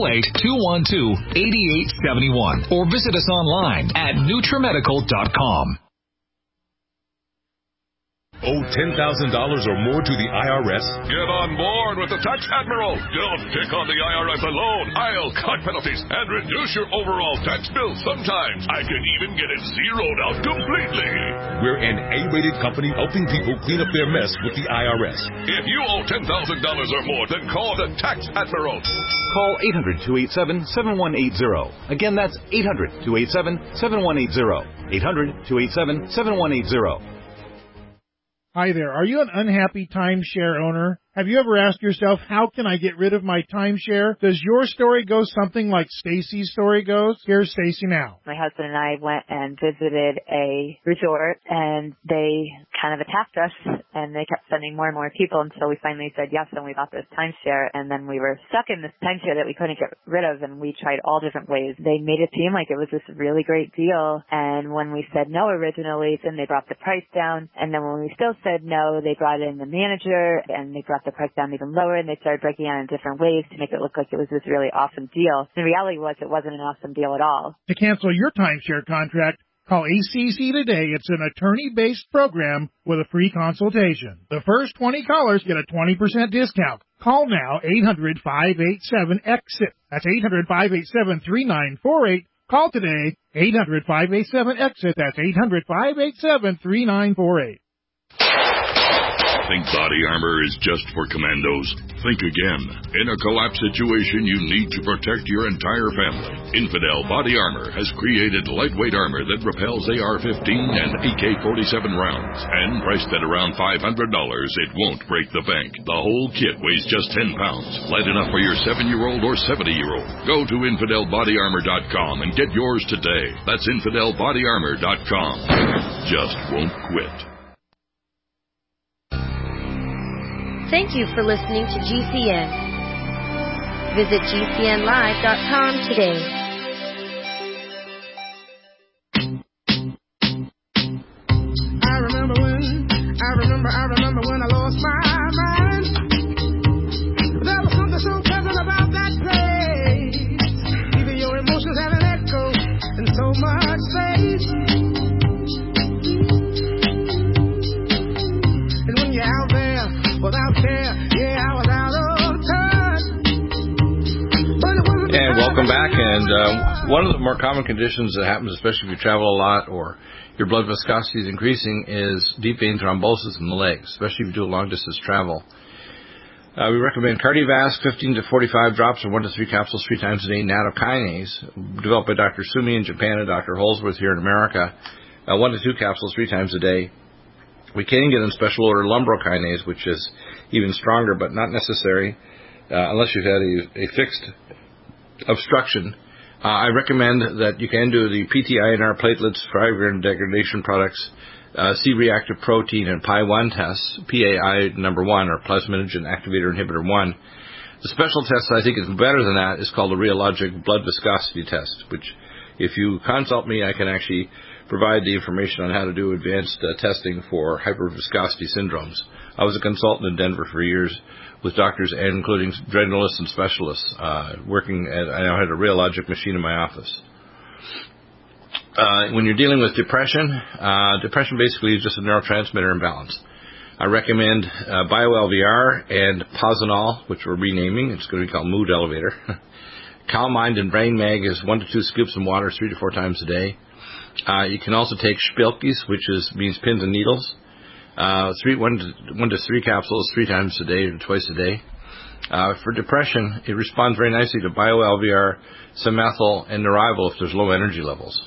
888-212-8871 or visit us online at NutriMedical.com. Owe $10,000 or more to the IRS? Get on board with the Tax Admiral. Don't take on the IRS alone. I'll cut penalties and reduce your overall tax bill. Sometimes I can even get it zeroed out completely. We're an A-rated company helping people clean up their mess with the IRS. If you owe $10,000 or more, then call the Tax Admiral. Call 800-287-7180. Again, that's 800-287-7180. 800-287-7180. Hi there. Are you an unhappy timeshare owner? Have you ever asked yourself, how can I get rid of my timeshare? Does your story go something like Stacy's story goes? Here's Stacy now. My husband and I went and visited a resort, and they kind of attacked us, and they kept sending more and more people, and so we finally said yes, and we bought this timeshare, and then we were stuck in this timeshare that we couldn't get rid of, and we tried all different ways. They made it seem like it was this really great deal, and when we said no originally, then they brought the price down, and then when we still said no, they brought in the manager, and they brought the price down even lower, and they started breaking down in different ways to make it look like it was this really awesome deal. The reality was it wasn't an awesome deal at all. To cancel your timeshare contract, call ACC today. It's an attorney-based program with a free consultation. The first 20 callers get a 20% discount. Call now, 800-587-EXIT. That's 800-587-3948. Call today, 800-587-EXIT. That's 800-587-3948. Think body armor is just for commandos? Think again. In a collapse situation, you need to protect your entire family. Infidel Body Armor has created lightweight armor that repels AR-15 and AK-47 rounds. And priced at around $500, it won't break the bank. The whole kit weighs just 10 pounds. Light enough for your 7-year-old or 70-year-old. Go to InfidelBodyArmor.com and get yours today. That's InfidelBodyArmor.com. Just won't quit. Thank you for listening to GCN. Visit GCNlive.com today. I remember when I lost my mind. There was something so pleasant about that place. Even your emotions have an echo in so much space. And when you're out there without care, yeah, I was out of touch. And welcome back. And one of the more common conditions that happens, especially if you travel a lot or your blood viscosity is increasing, is deep vein thrombosis in the legs, especially if you do long-distance travel. We recommend Cardiovasc 15 to 45 drops or 1 to 3 capsules 3 times a day, nattokinase, developed by Dr. Sumi in Japan and Dr. Holsworth here in America, 1 to 2 capsules 3 times a day. We can get in special order lumbrokinase, which is even stronger, but not necessary unless you've had a fixed obstruction. I recommend that you can do the PT-INR platelets, fibrin degradation products, C-reactive protein, and PI1 tests, PAI number 1, or plasminogen activator inhibitor 1. The special test I think is better than that is called the rheologic blood viscosity test, which if you consult me, I can actually provide the information on how to do advanced testing for hyperviscosity syndromes. I was a consultant in Denver for years with doctors, including generalists and specialists, working at, I now had a rheologic machine in my office. When you're dealing with depression, depression basically is just a neurotransmitter imbalance. I recommend BioLVR and Posinol, which we're renaming. It's going to be called Mood Elevator. CalMind and Brain Mag is 1 to 2 scoops in water 3 to 4 times a day. You can also take Spilkes, which means pins and needles. 1 to 3 capsules 3 times a day or twice a day. For depression, it responds very nicely to BioLVR, Simethyl, and Nerival if there's low energy levels.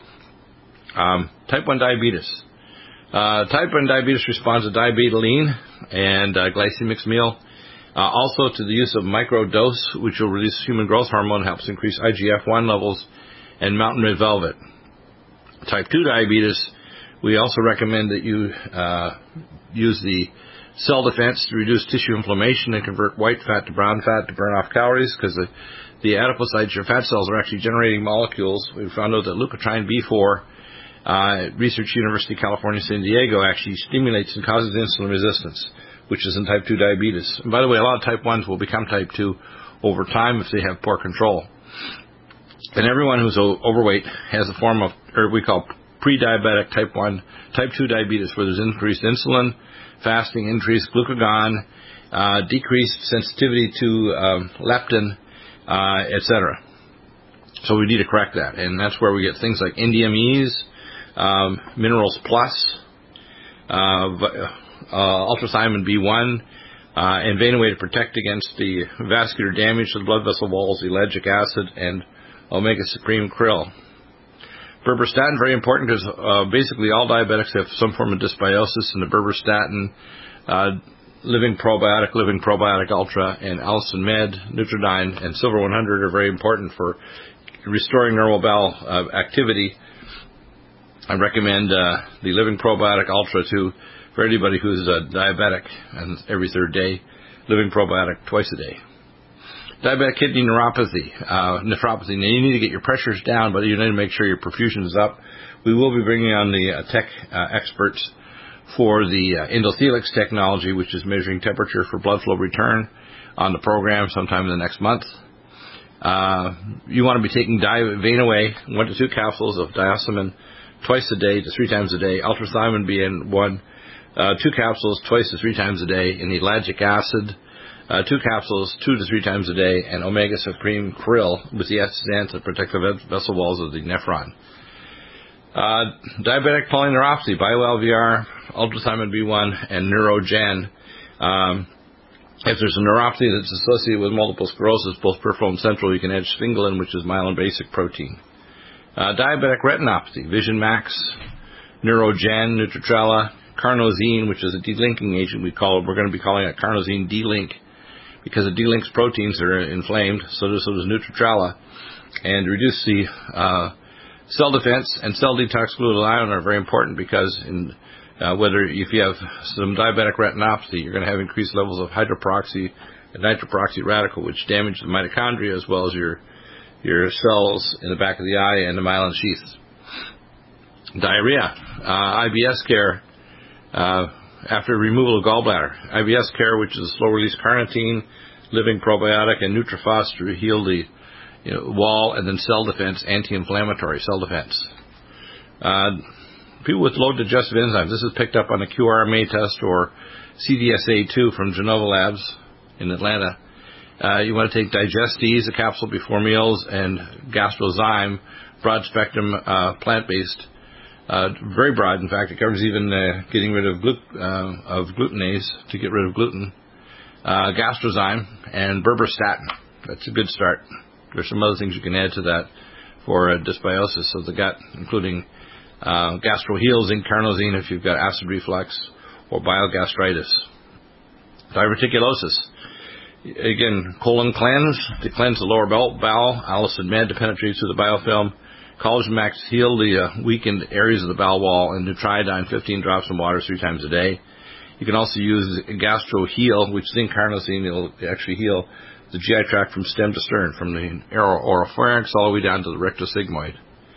Type 1 diabetes. Type 1 diabetes responds to diabetyline and glycemic meal. Also to the use of microdose, which will release human growth hormone, helps increase IGF-1 levels, and Mountain Red Velvet. Type 2 diabetes, we also recommend that you use the cell defense to reduce tissue inflammation and convert white fat to brown fat to burn off calories, because the adipocytes, your fat cells, are actually generating molecules. We found out that leukotriene B4, Research University of California, San Diego, actually stimulates and causes insulin resistance, which is in type 2 diabetes. And by the way, a lot of type 1s will become type 2 over time if they have poor control. And everyone who's overweight has a form of, or we call pre-diabetic type 1, type 2 diabetes, where there's increased insulin, fasting, increased glucagon, decreased sensitivity to leptin, etc. So we need to correct that, and that's where we get things like NDMEs, Minerals Plus, ultrathymine B1, and Venaway to protect against the vascular damage to the blood vessel walls, ellagic acid, and Omega Supreme Krill. Berberstatin, very important because basically all diabetics have some form of dysbiosis, and the berberstatin, Living Probiotic Ultra, and Allicin Med, Nutridyne, and Silver 100 are very important for restoring normal bowel activity. I recommend the Living Probiotic Ultra for anybody who's diabetic, and every third day. Living Probiotic twice a day. Diabetic kidney nephropathy. Now you need to get your pressures down, but you need to make sure your perfusion is up. We will be bringing on the tech experts for the endothelix technology, which is measuring temperature for blood flow return, on the program sometime in the next month. You want to be taking Venaway, 1 to 2 capsules of diosmin twice a day to 3 times a day, ultrathymine BN1, 2 capsules twice to 3 times a day, and ellagic acid, 2 capsules 2 to 3 times a day, and Omega Supreme Krill with the zeaxanthin to protect the vessel walls of the nephron. Diabetic polyneuropathy, BioLVR, ultrathymine B1, and Neurogen. If there's a neuropathy that's associated with multiple sclerosis, both peripheral and central, you can add sphingolin, which is myelin basic protein. Diabetic retinopathy, Vision Max, Neurogen, Nutritrella, carnosine, which is a delinking agent. We're going to be calling it carnosine D-link because it delinks proteins that are inflamed. So does Nutritrella, and reduce the cell defense, and cell detox glutathione are very important because if you have some diabetic retinopathy, you're going to have increased levels of hydroperoxy and nitroperoxy radical, which damage the mitochondria as well as your cells in the back of the eye and the myelin sheaths. Diarrhea, IBS care after removal of gallbladder. IBS care, which is slow-release carnitine, Living Probiotic, and Nutrifos to heal the wall, and then cell defense, anti-inflammatory cell defense. People with low digestive enzymes, this is picked up on a QRMA test or CDSA2 from Genova Labs in Atlanta. You want to take Digestes, a capsule before meals, and Gastrozyme, broad-spectrum plant-based, very broad. In fact, it covers even getting rid of glutenase to get rid of gluten. Gastrozyme and Berberstatin. That's a good start. There's some other things you can add to that for dysbiosis of the gut, including GastroHeal, zinc carnosine if you've got acid reflux or bile gastritis. Diverticulosis. Again, colon cleanse, to cleanse the lower bowel. Allicin Med to penetrate through the biofilm. Collagen Max heal the weakened areas of the bowel wall, and Nutriodine 15 drops in water 3 times a day. You can also use GastroHeal, which zinc carnosine will actually heal the GI tract from stem to stern, from the oropharynx all the way down to the rectosigmoid.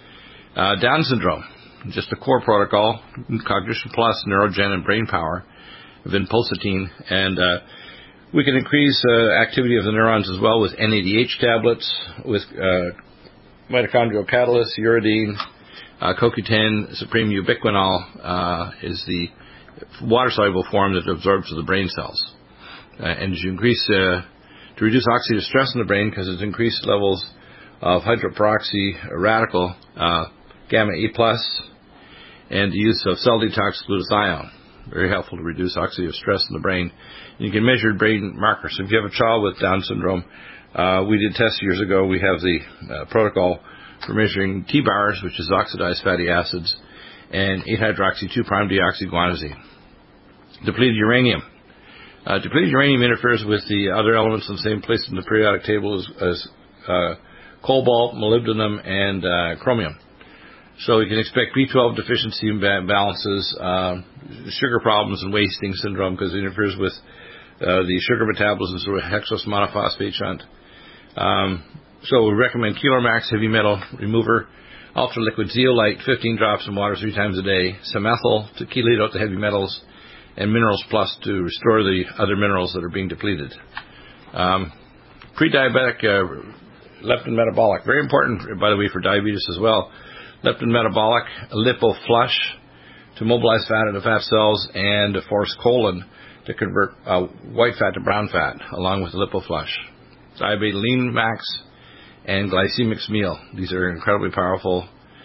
Down syndrome, just a core protocol, Cognition Plus, Neurogen, and Brain Power, vinpocetine, and we can increase activity of the neurons as well with NADH tablets, with mitochondrial catalyst, uridine, CoQ10, Supreme Ubiquinol is the water-soluble form that absorbs to the brain cells. And as you increase, to reduce oxidative stress in the brain, because it's increased levels of hydroperoxy radical, gamma E+, and the use of cell detox glutathione. Very helpful to reduce oxidative stress in the brain. And you can measure brain markers. If you have a child with Down syndrome, we did tests years ago. We have the protocol for measuring T-bars, which is oxidized fatty acids, and 8-hydroxy-2'-deoxyguanosine. Depleted uranium. Depleted uranium interferes with the other elements in the same place in the periodic table as cobalt, molybdenum, and chromium. So you can expect B12 deficiency imbalances, sugar problems, and wasting syndrome because it interferes with the sugar metabolism through a hexose monophosphate shunt. So we recommend Kilormax heavy metal remover, ultra liquid zeolite 15 drops in water 3 times a day, Samethyl to chelate out the heavy metals, and Minerals Plus to restore the other minerals that are being depleted. Pre-diabetic leptin metabolic, very important, by the way, for diabetes as well. leptin metabolic, lipoflush to mobilize fat into fat cells, and to force colon to convert white fat to brown fat, along with lipoflush. Diabete lean max and glycemic meal. These are incredibly powerful.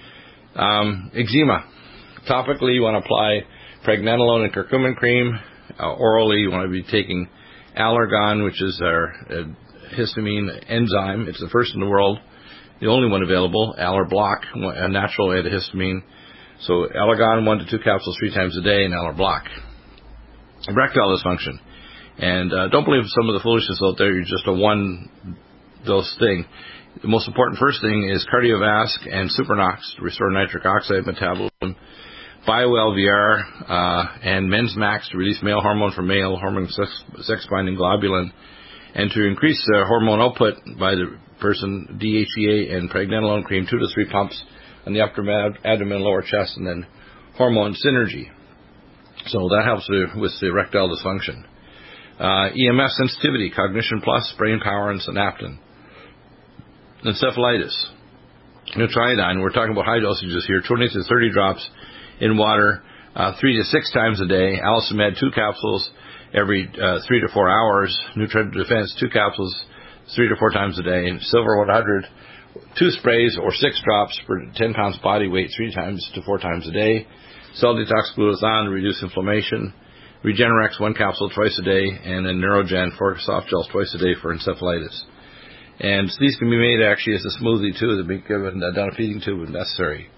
Eczema. Topically, you want to apply pregnenolone and curcumin cream. Orally, you want to be taking Allergon, which is our histamine enzyme. It's the first in the world, the only one available. Allerblock, a natural antihistamine. So Allergon, 1 to 2 capsules 3 times a day, and Allerblock. Erectile dysfunction. And don't believe some of the foolishness out there. You're just a one-dose thing. The most important first thing is Cardiovasc and Supernox to restore nitric oxide metabolism. BioLVR and Men's Max to release male hormone from male hormone sex-binding globulin, and to increase hormone output by the person, DHEA and pregnenolone cream, 2 to 3 pumps on the upper abdomen, lower chest, and then hormone synergy. So that helps with the erectile dysfunction. EMF sensitivity, Cognition Plus, brain power, and synaptin. Encephalitis. Nutriodine, we're talking about high dosages here, 20 to 30 drops in water 3 to 6 times a day. Allicin 2 capsules every 3 to 4 hours. Nutrient Defense, 2 capsules 3 to 4 times a day. And Silver 100, 2 sprays or 6 drops per 10 pounds body weight 3 times to 4 times a day. Cell Detox Glutathione to reduce inflammation. Regenerex, 1 capsule twice a day. And then Neurogen, 4 soft gels twice a day for encephalitis. And these can be made actually as a smoothie too. They'll be given down a feeding tube if necessary.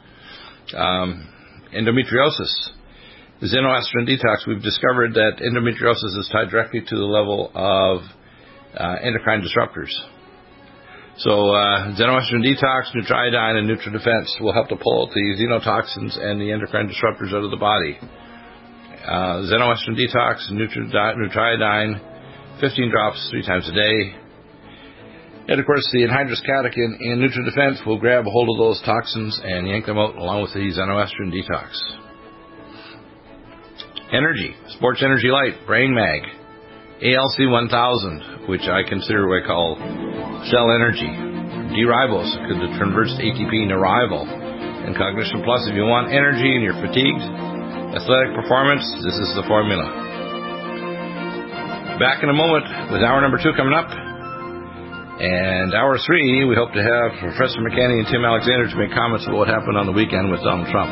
Endometriosis. The Xenoestrogen Detox, we've discovered that endometriosis is tied directly to the level of endocrine disruptors. So Xenoestrogen Detox, Nutriodine, and NutriDefense will help to pull out the xenotoxins and the endocrine disruptors out of the body. Xenoestrogen Detox, Nutriodine, 15 drops 3 times a day. And, of course, the anhydrous catechin and NutriDefense will grab a hold of those toxins and yank them out along with the Xenoestrogen Detox. Energy, Sports Energy Light, Brain Mag, ALC 1000, which I consider what I call cell energy. D-ribose, because it converts to ATP Neurival. And Cognition Plus, if you want energy and you're fatigued, athletic performance, this is the formula. Back in a moment with hour number 2 coming up. And hour 3, we hope to have Professor McCanny and Tim Alexander to make comments about what happened on the weekend with Donald Trump.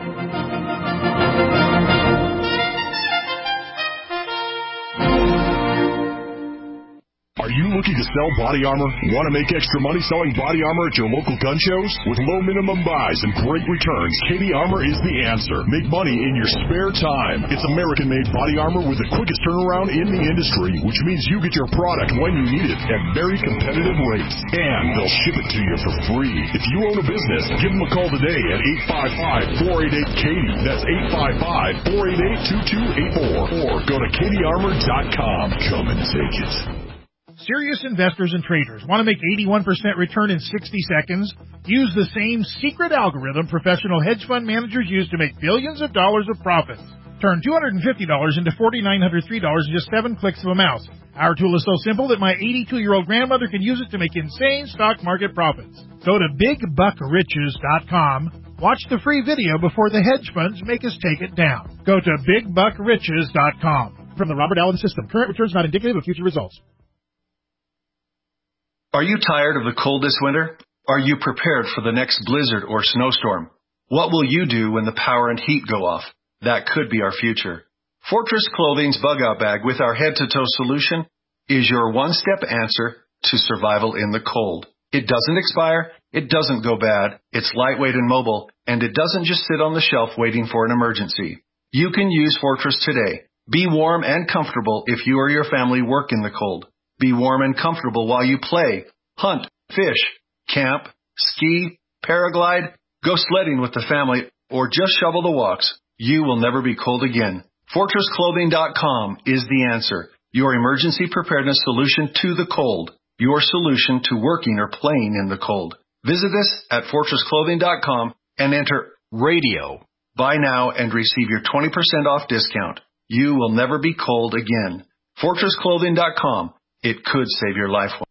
Are you looking to sell body armor? Want to make extra money selling body armor at your local gun shows? With low minimum buys and great returns, KD Armor is the answer. Make money in your spare time. It's American-made body armor with the quickest turnaround in the industry, which means you get your product when you need it at very competitive rates. And they'll ship it to you for free. If you own a business, give them a call today at 855-488-KD. That's 855-488-2284. Or go to KDArmor.com. Come and take it. Serious investors and traders want to make 81% return in 60 seconds? Use the same secret algorithm professional hedge fund managers use to make billions of dollars of profits. Turn $250 into $4,903 in just 7 clicks of a mouse. Our tool is so simple that my 82-year-old grandmother can use it to make insane stock market profits. Go to BigBuckRiches.com. Watch the free video before the hedge funds make us take it down. Go to BigBuckRiches.com. From the Robert Allen System. Current returns not indicative of future results. Are you tired of the cold this winter? Are you prepared for the next blizzard or snowstorm? What will you do when the power and heat go off? That could be our future. Fortress Clothing's Bug-Out Bag with our head-to-toe solution is your one-step answer to survival in the cold. It doesn't expire, it doesn't go bad, it's lightweight and mobile, and it doesn't just sit on the shelf waiting for an emergency. You can use Fortress today. Be warm and comfortable if you or your family work in the cold. Be warm and comfortable while you play, hunt, fish, camp, ski, paraglide, go sledding with the family, or just shovel the walks. You will never be cold again. FortressClothing.com is the answer. Your emergency preparedness solution to the cold. Your solution to working or playing in the cold. Visit us at FortressClothing.com and enter RADIO. Buy now and receive your 20% off discount. You will never be cold again. FortressClothing.com. It could save your life